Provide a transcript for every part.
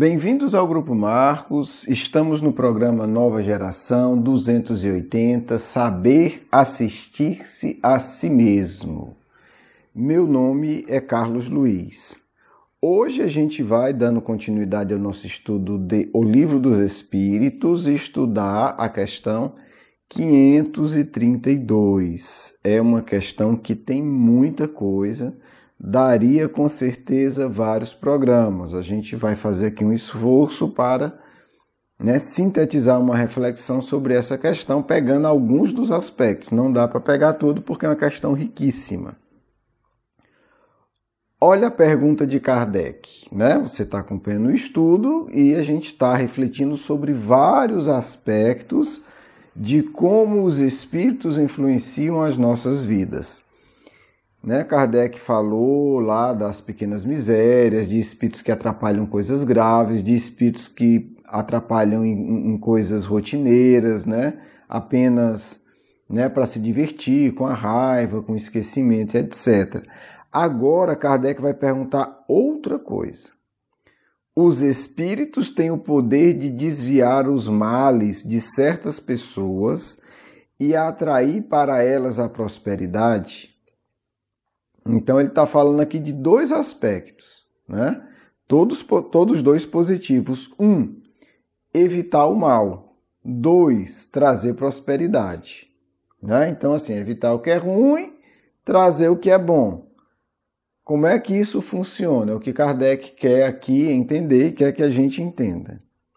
Bem-vindos ao Grupo Marcos, estamos no programa Nova Geração 280, Saber Assistir-se a Si Mesmo. Meu nome é Carlos Luiz. Hoje a gente vai dando continuidade ao nosso estudo de O Livro dos Espíritos e estudar a questão 532. É uma questão que tem muita coisa, daria com certeza vários programas. A gente vai fazer aqui um esforço para sintetizar uma reflexão sobre essa questão, pegando alguns dos aspectos. Não dá para pegar tudo porque é uma questão riquíssima. Olha a pergunta de Kardec, Você está acompanhando o estudo e a gente está refletindo sobre vários aspectos de como os espíritos influenciam as nossas vidas. Kardec falou lá das pequenas misérias, de espíritos que atrapalham coisas graves, de espíritos que atrapalham em coisas rotineiras, apenas para se divertir, com a raiva, com o esquecimento, etc. Agora Kardec vai perguntar outra coisa. Os espíritos têm o poder de desviar os males de certas pessoas e atrair para elas a prosperidade? Então ele está falando aqui de dois aspectos, Todos dois positivos. 1, evitar o mal. 2, trazer prosperidade. Então assim, evitar o que é ruim, trazer o que é bom. Como é que isso funciona? É o que Kardec quer aqui entender, quer que a gente entenda.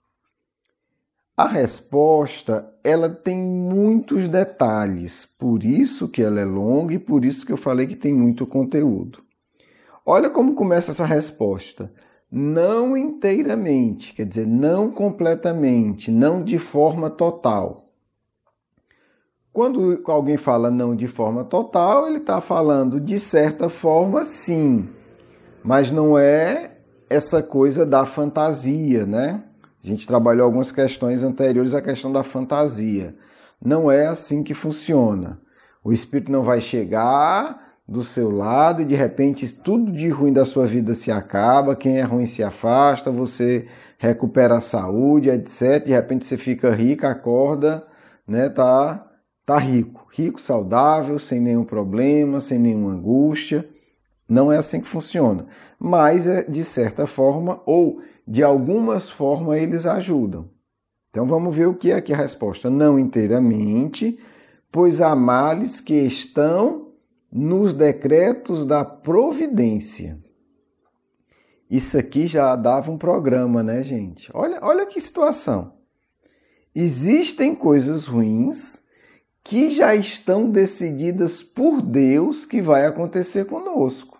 A resposta, ela tem muitos detalhes, por isso que ela é longa e por isso que eu falei que tem muito conteúdo. Olha como começa essa resposta. Não inteiramente, quer dizer, não completamente, não de forma total. Quando alguém fala não de forma total, ele está falando de certa forma, sim, mas não é essa coisa da fantasia, A gente trabalhou algumas questões anteriores à questão da fantasia. Não é assim que funciona. O espírito não vai chegar do seu lado e de repente tudo de ruim da sua vida se acaba, quem é ruim se afasta, você recupera a saúde, etc. De repente você fica rico, acorda, tá rico. Rico, saudável, sem nenhum problema, sem nenhuma angústia. Não é assim que funciona. Mas, de certa forma, ou de algumas formas, eles ajudam. Então, vamos ver o que é aqui a resposta. Não inteiramente, pois há males que estão nos decretos da providência. Isso aqui já dava um programa, gente? Olha que situação. Existem coisas ruins que já estão decididas por Deus que vai acontecer conosco.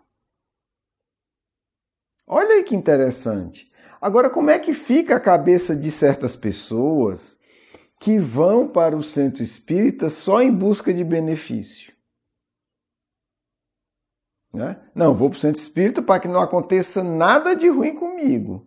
Olha aí que interessante. Agora, como é que fica a cabeça de certas pessoas que vão para o centro espírita só em busca de benefício? Não, vou para o centro espírita para que não aconteça nada de ruim comigo.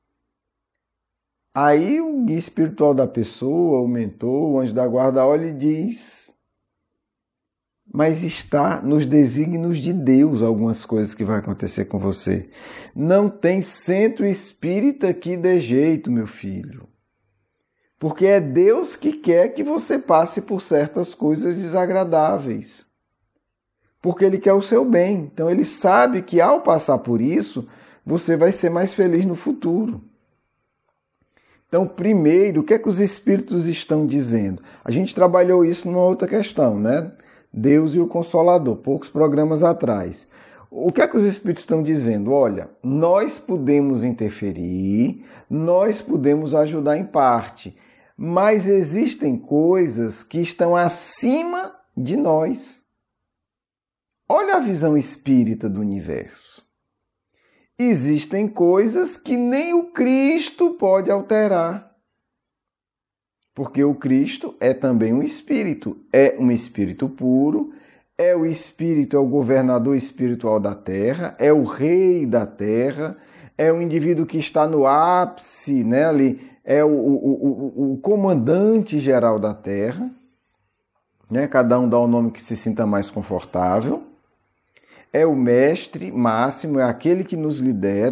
Aí o guia espiritual da pessoa, o mentor, o anjo da guarda, olha e diz: mas está nos desígnios de Deus algumas coisas que vai acontecer com você. Não tem centro espírita que dê jeito, meu filho. Porque é Deus que quer que você passe por certas coisas desagradáveis. Porque Ele quer o seu bem. Então Ele sabe que ao passar por isso, você vai ser mais feliz no futuro. Então, primeiro, o que é que os espíritos estão dizendo? A gente trabalhou isso numa outra questão, Deus e o Consolador, poucos programas atrás. O que é que os espíritos estão dizendo? Olha, nós podemos interferir, nós podemos ajudar em parte, mas existem coisas que estão acima de nós. Olha a visão espírita do universo. Existem coisas que nem o Cristo pode alterar. Porque o Cristo é também um espírito puro, é o governador espiritual da Terra, é o rei da Terra, é o indivíduo que está no ápice, ali, é o comandante geral da Terra, Cada um dá o nome que se sinta mais confortável. É o mestre máximo, é aquele que nos lidera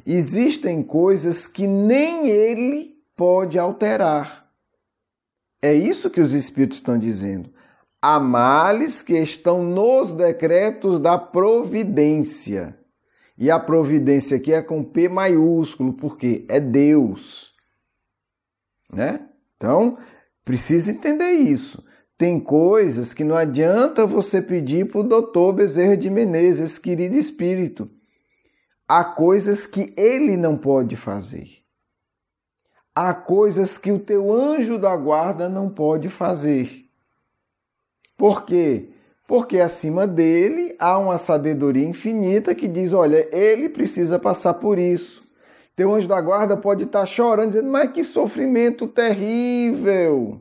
existem coisas que nem ele pode alterar. É isso que os Espíritos estão dizendo. Há males que estão nos decretos da providência. E a providência aqui é com P maiúsculo, porque é Deus. Né? Então, precisa entender isso. Tem coisas que não adianta você pedir para o doutor Bezerra de Menezes, esse querido espírito. Há coisas que ele não pode fazer. Há coisas que o teu anjo da guarda não pode fazer. Por quê? Porque acima dele há uma sabedoria infinita que diz, olha, ele precisa passar por isso. Teu anjo da guarda pode estar chorando, dizendo, mas que sofrimento terrível!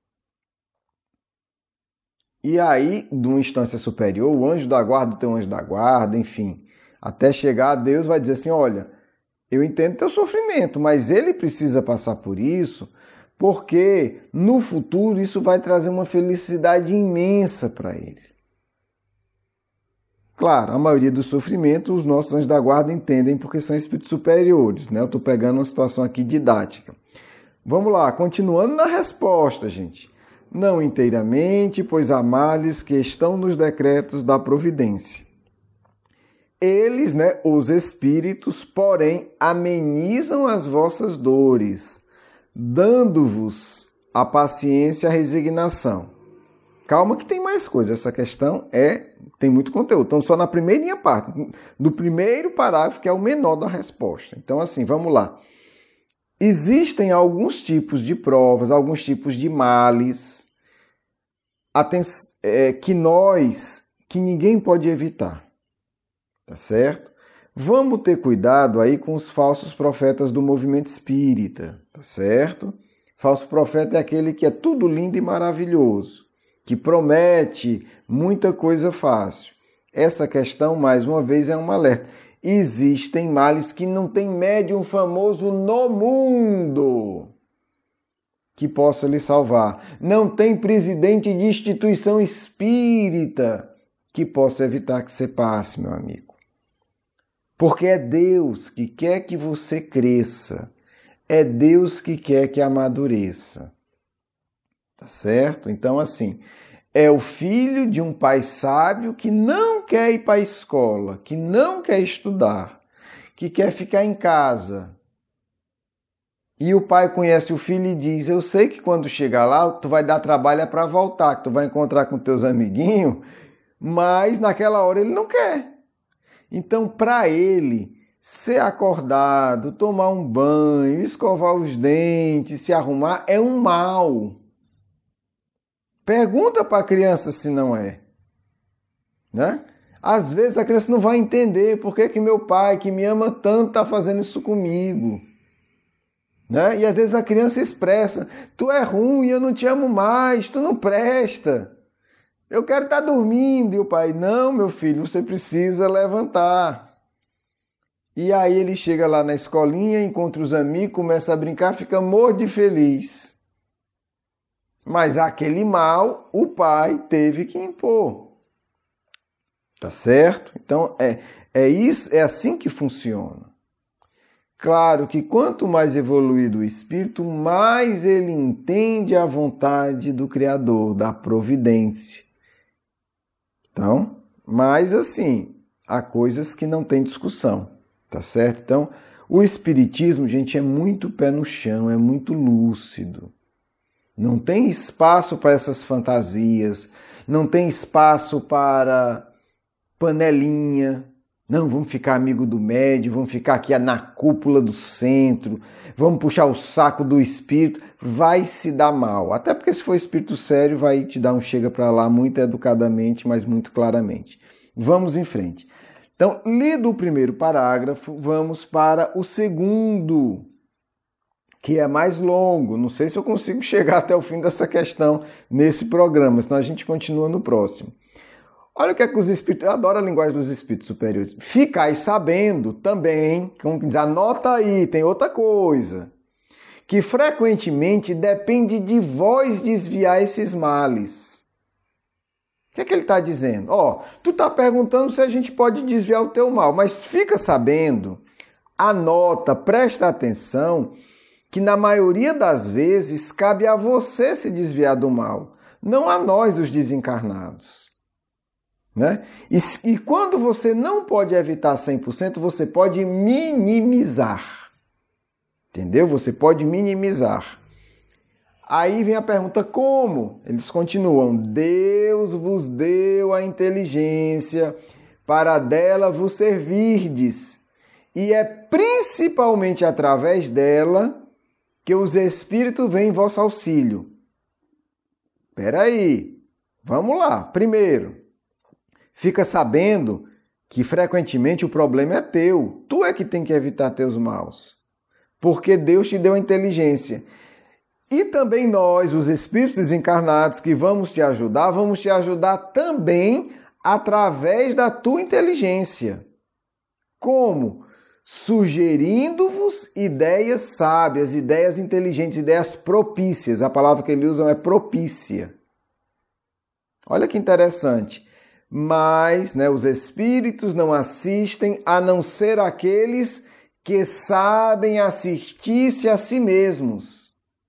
E aí, de uma instância superior, o anjo da guarda, o teu anjo da guarda, enfim, até chegar a Deus vai dizer assim, olha, eu entendo teu sofrimento, mas ele precisa passar por isso, porque no futuro isso vai trazer uma felicidade imensa para ele. Claro, a maioria dos sofrimentos os nossos anjos da guarda entendem porque são espíritos superiores, né? Eu estou pegando uma situação aqui didática. Vamos lá, continuando na resposta, gente. Não inteiramente, pois há males que estão nos decretos da providência. Eles, né, os espíritos, porém, amenizam as vossas dores, dando-vos a paciência e a resignação. Calma que tem mais coisa, essa questão tem muito conteúdo. Então, só na primeirinha parte, do primeiro parágrafo, que é o menor da resposta. Então, assim, vamos lá. Existem alguns tipos de provas, alguns tipos de males, que ninguém pode evitar. Tá certo? Vamos ter cuidado aí com os falsos profetas do movimento espírita, tá certo? Falso profeta é aquele que é tudo lindo e maravilhoso, que promete muita coisa fácil. Essa questão, mais uma vez, é um alerta. Existem males que não tem médium famoso no mundo que possa lhe salvar. Não tem presidente de instituição espírita que possa evitar que você passe, meu amigo. Porque é Deus que quer que você cresça. É Deus que quer que amadureça. Tá certo? Então, assim, é o filho de um pai sábio que não quer ir para a escola, que não quer estudar, que quer ficar em casa. E o pai conhece o filho e diz, eu sei que quando chegar lá, tu vai dar trabalho para voltar, que tu vai encontrar com teus amiguinhos, mas naquela hora ele não quer. Então, para ele, ser acordado, tomar um banho, escovar os dentes, se arrumar, é um mal. Pergunta para a criança se não é. Né? Às vezes a criança não vai entender por que meu pai, que me ama tanto, está fazendo isso comigo. Né? E às vezes a criança expressa, tu é ruim, eu não te amo mais, tu não presta. Eu quero estar dormindo. E o pai, não, meu filho, você precisa levantar. E aí ele chega lá na escolinha, encontra os amigos, começa a brincar, fica morto de feliz. Mas aquele mal, o pai teve que impor. Tá certo? Então, é assim que funciona. Claro que quanto mais evoluído o espírito, mais ele entende a vontade do Criador, da providência. Então, mas assim, há coisas que não tem discussão, tá certo? Então, o espiritismo, gente, é muito pé no chão, é muito lúcido. Não tem espaço para essas fantasias, não tem espaço para panelinha. Não, vamos ficar amigo do médium, vamos ficar aqui na cúpula do centro, vamos puxar o saco do espírito, vai se dar mal. Até porque se for espírito sério, vai te dar um chega para lá muito educadamente, mas muito claramente. Vamos em frente. Então, lido o primeiro parágrafo, vamos para o segundo, que é mais longo. Não sei se eu consigo chegar até o fim dessa questão nesse programa, senão a gente continua no próximo. Olha o que é que os espíritos... Eu adoro a linguagem dos espíritos superiores. Ficai sabendo também, como diz, anota aí, tem outra coisa, que frequentemente depende de vós desviar esses males. O que é que ele está dizendo? Tu está perguntando se a gente pode desviar o teu mal, mas fica sabendo, Anota, presta atenção, que na maioria das vezes cabe a você se desviar do mal, não a nós, os desencarnados. Né? E quando você não pode evitar 100%, você pode minimizar. Entendeu? Você pode minimizar. Aí vem a pergunta, como? Eles continuam, Deus vos deu a inteligência para dela vos servirdes, e é principalmente através dela que os espíritos vêm em vosso auxílio. Espera aí, vamos lá. Primeiro, fica sabendo que frequentemente o problema é teu. Tu é que tem que evitar teus maus, porque Deus te deu a inteligência. E também nós, os espíritos desencarnados que vamos te ajudar também através da tua inteligência. Como? Sugerindo-vos ideias sábias, ideias inteligentes, ideias propícias. A palavra que eles usam é propícia. Olha que interessante. Mas, os espíritos não assistem a não ser aqueles que sabem assistir-se a si mesmos.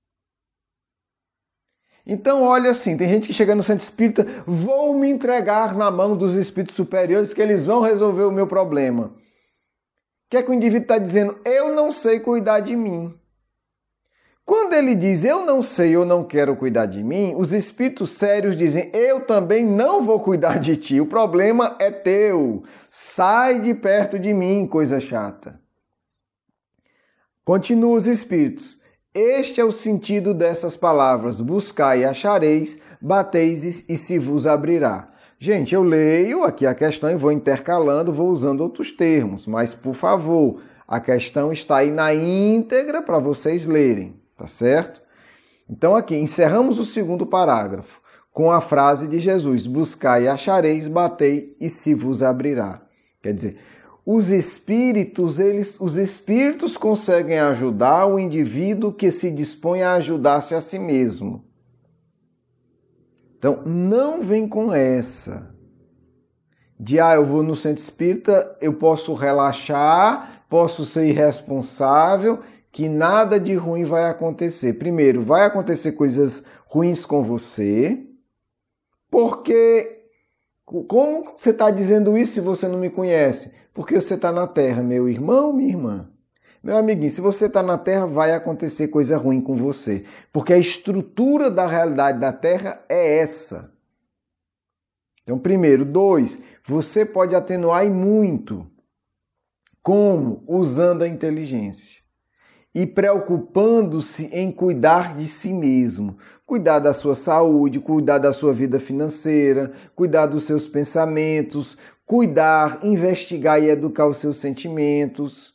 Então, olha assim, tem gente que chega no centro espírita, vou me entregar na mão dos espíritos superiores que eles vão resolver o meu problema. O que é que o indivíduo está dizendo? Eu não sei cuidar de mim. Quando ele diz eu não sei, eu não quero cuidar de mim, os espíritos sérios dizem eu também não vou cuidar de ti, o problema é teu. Sai de perto de mim, coisa chata. Continua os espíritos. Este é o sentido dessas palavras, buscai e achareis, bateis e se vos abrirá. Gente, eu leio aqui a questão e vou intercalando, vou usando outros termos, mas, por favor, a questão está aí na íntegra para vocês lerem, tá certo? Então, aqui, encerramos o segundo parágrafo com a frase de Jesus, buscai e achareis, batei e se vos abrirá. Quer dizer, os espíritos conseguem ajudar o indivíduo que se dispõe a ajudar-se a si mesmo. Então, não vem com essa de, eu vou no centro espírita, eu posso relaxar, posso ser irresponsável, que nada de ruim vai acontecer. Primeiro, vai acontecer coisas ruins com você, porque como você está dizendo isso se você não me conhece? Porque você está na Terra, meu irmão, minha irmã. Meu amiguinho, se você está na Terra, vai acontecer coisa ruim com você. Porque a estrutura da realidade da Terra é essa. Então, primeiro. 2, você pode atenuar e muito. Como? Usando a inteligência. E preocupando-se em cuidar de si mesmo. Cuidar da sua saúde, cuidar da sua vida financeira, cuidar dos seus pensamentos, cuidar, investigar e educar os seus sentimentos.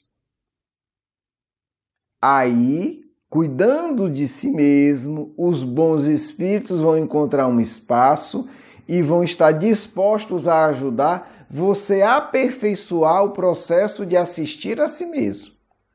Aí, cuidando de si mesmo, os bons espíritos vão encontrar um espaço e vão estar dispostos a ajudar você a aperfeiçoar o processo de assistir a si mesmo.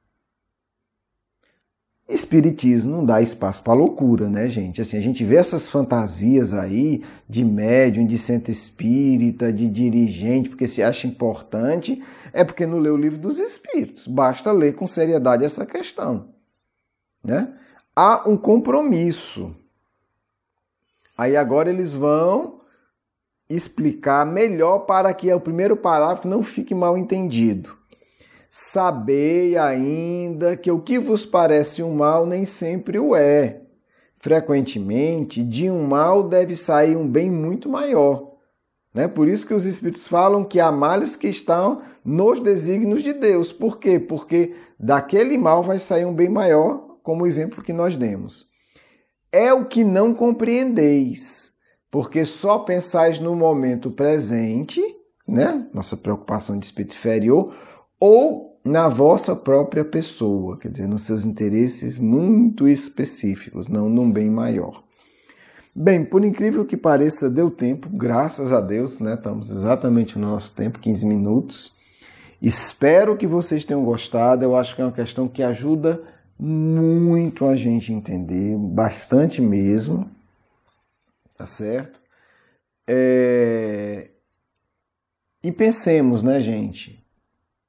Espiritismo não dá espaço para loucura, né, gente? Assim, a gente vê essas fantasias aí de médium, de centro espírita, de dirigente, porque se acha importante, é porque não lê o livro dos espíritos. Basta ler com seriedade essa questão, né? Há um compromisso. Aí agora eles vão explicar melhor para que o primeiro parágrafo não fique mal entendido. Sabei ainda que o que vos parece um mal nem sempre o é. Frequentemente, de um mal deve sair um bem muito maior. Né? Por isso que os espíritos falam que há males que estão nos desígnios de Deus. Por quê? Porque daquele mal vai sair um bem maior, como o exemplo que nós demos. É o que não compreendeis, porque só pensais no momento presente, né? Nossa preocupação de espírito inferior, ou na vossa própria pessoa, quer dizer, nos seus interesses muito específicos, não num bem maior. Bem, por incrível que pareça, deu tempo, graças a Deus, né? Estamos exatamente no nosso tempo, 15 minutos. Espero que vocês tenham gostado, eu acho que é uma questão que ajuda muito a gente a entender, bastante mesmo, tá certo? E pensemos, né, gente?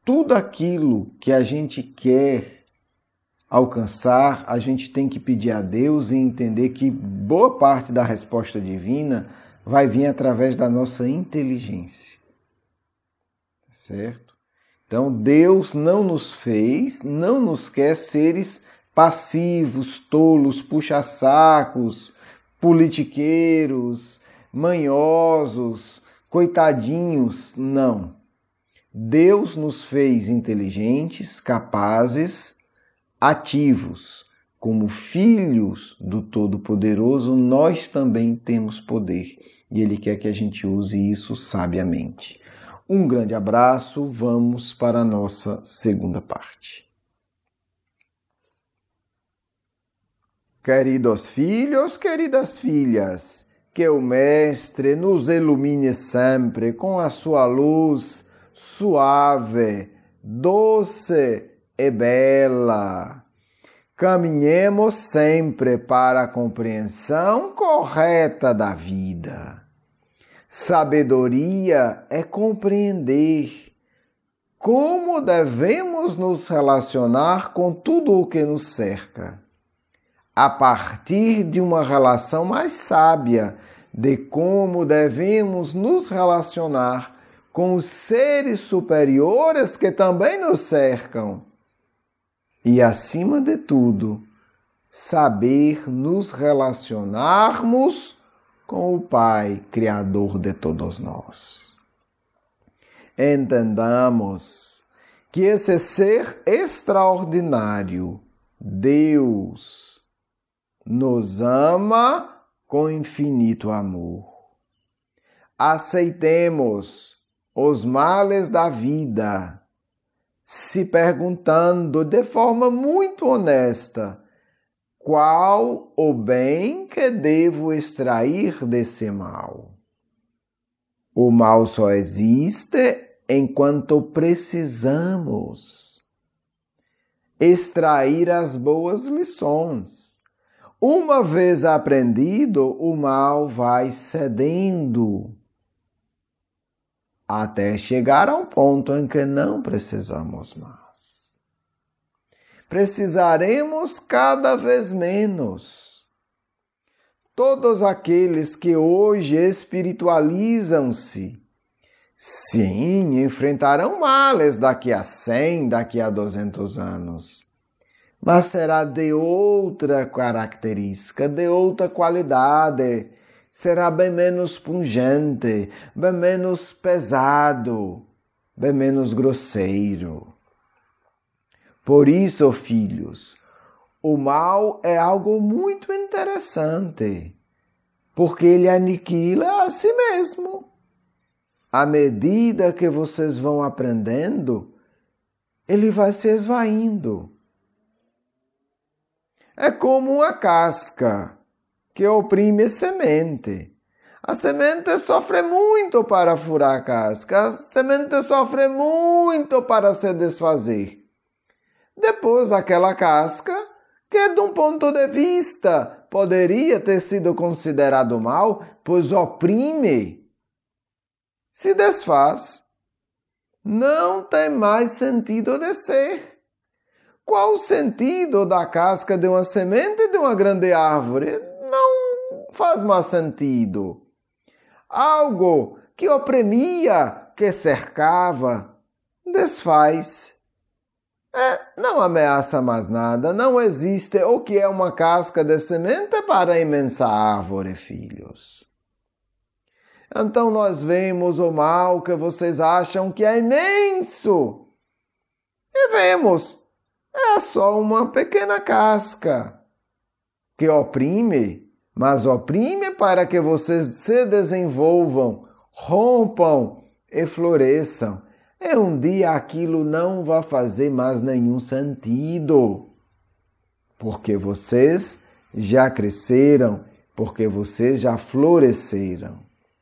tudo aquilo que a gente quer alcançar, a gente tem que pedir a Deus e entender que boa parte da resposta divina vai vir através da nossa inteligência. Certo? Então, Deus não nos quer seres passivos, tolos, puxa-sacos, politiqueiros, manhosos, coitadinhos. Não. Deus nos fez inteligentes, capazes, ativos. Como filhos do Todo-Poderoso, nós também temos poder. E Ele quer que a gente use isso sabiamente. Um grande abraço, vamos para a nossa segunda parte. Queridos filhos, queridas filhas, que o Mestre nos ilumine sempre com a sua luz suave, doce e bela. Caminhemos sempre para a compreensão correta da vida. Sabedoria é compreender como devemos nos relacionar com tudo o que nos cerca, a partir de uma relação mais sábia de como devemos nos relacionar com os seres superiores que também nos cercam. E, acima de tudo, saber nos relacionarmos com o Pai, Criador de todos nós. Entendamos que esse ser extraordinário, Deus, nos ama com infinito amor. Aceitemos os males da vida, se perguntando de forma muito honesta: qual o bem que devo extrair desse mal? O mal só existe enquanto precisamos extrair as boas lições. Uma vez aprendido, o mal vai cedendo até chegar a um ponto em que não precisamos mais. Precisaremos cada vez menos. Todos aqueles que hoje espiritualizam-se, sim, enfrentarão males daqui a 100, daqui a 200 anos. Mas será de outra característica, de outra qualidade. Será bem menos pungente, bem menos pesado, bem menos grosseiro. Por isso, filhos, o mal é algo muito interessante, porque ele aniquila a si mesmo. À medida que vocês vão aprendendo, ele vai se esvaindo. É como uma casca que oprime a semente. A semente sofre muito para furar a casca, a semente sofre muito para se desfazer. Depois, aquela casca, que de um ponto de vista poderia ter sido considerado mal, pois oprime, se desfaz. Não tem mais sentido de ser. Qual o sentido da casca de uma semente de uma grande árvore? Não faz mais sentido. Algo que oprimia, que cercava, desfaz. Não ameaça mais nada, não existe o que é uma casca de semente para a imensa árvore, filhos. Então nós vemos o mal que vocês acham que é imenso. E vemos, é só uma pequena casca que oprime, mas oprime para que vocês se desenvolvam, rompam e floresçam. E um dia aquilo não vai fazer mais nenhum sentido, porque vocês já cresceram, porque vocês já floresceram.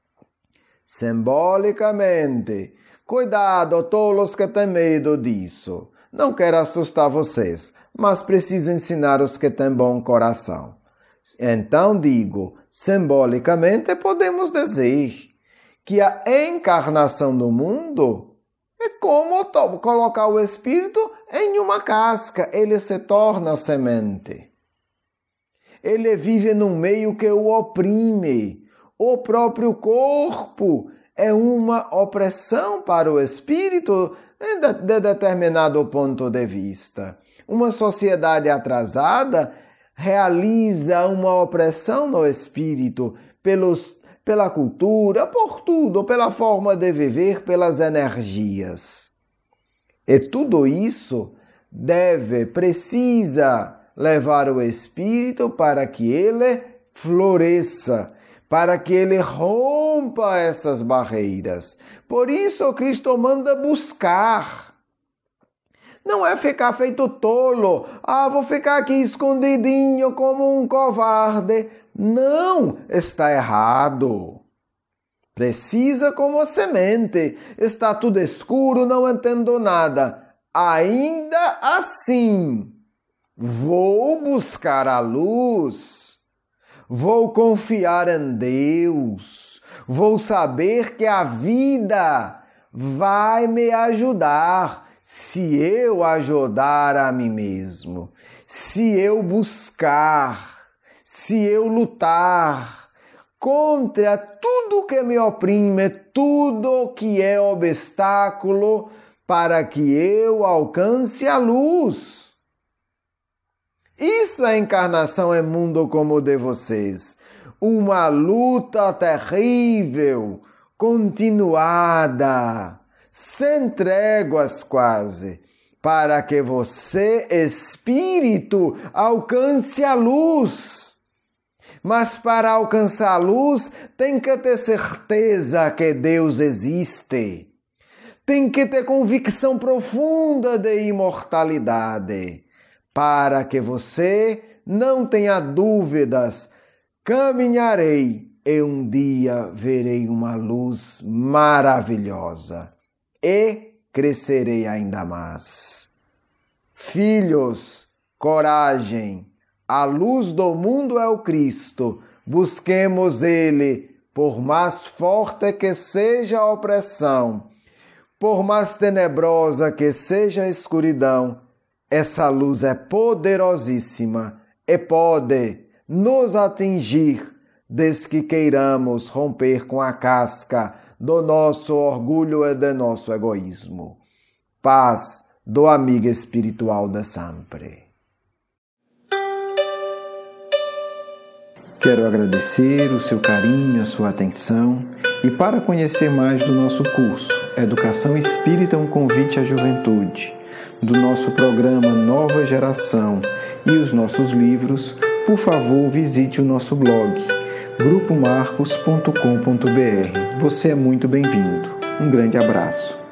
Simbolicamente, cuidado, tolos que têm medo disso. Não quero assustar vocês, mas preciso ensinar os que têm bom coração. Então digo, simbolicamente podemos dizer que a encarnação do mundo É como colocar o espírito em uma casca, ele se torna semente. Ele vive num meio que o oprime. O próprio corpo é uma opressão para o espírito de determinado ponto de vista. Uma sociedade atrasada realiza uma opressão no espírito pela cultura, por tudo, pela forma de viver, pelas energias. E tudo isso precisa levar o espírito para que ele floresça, para que ele rompa essas barreiras. Por isso Cristo manda buscar. Não é ficar feito tolo. Vou ficar aqui escondidinho como um covarde. Não, está errado. Precisa como a semente. Está tudo escuro, não entendo nada. Ainda assim, vou buscar a luz. Vou confiar em Deus. Vou saber que a vida vai me ajudar se eu ajudar a mim mesmo. Se eu buscar, se eu lutar contra tudo que me oprime, tudo que é obstáculo para que eu alcance a luz. Isso é encarnação em mundo como o de vocês. Uma luta terrível, continuada, sem tréguas quase, para que você, espírito, alcance a luz. Mas para alcançar a luz, tem que ter certeza que Deus existe. Tem que ter convicção profunda de imortalidade. Para que você não tenha dúvidas, caminharei e um dia verei uma luz maravilhosa e crescerei ainda mais. Filhos, coragem, a luz do mundo é o Cristo, busquemos Ele, por mais forte que seja a opressão, por mais tenebrosa que seja a escuridão, essa luz é poderosíssima e pode nos atingir desde que queiramos romper com a casca do nosso orgulho e do nosso egoísmo. Paz do amigo espiritual de sempre. Quero agradecer o seu carinho, a sua atenção e para conhecer mais do nosso curso Educação Espírita, um convite à juventude, do nosso programa Nova Geração e os nossos livros, por favor, visite o nosso blog grupomarcos.com.br. Você é muito bem-vindo. Um grande abraço.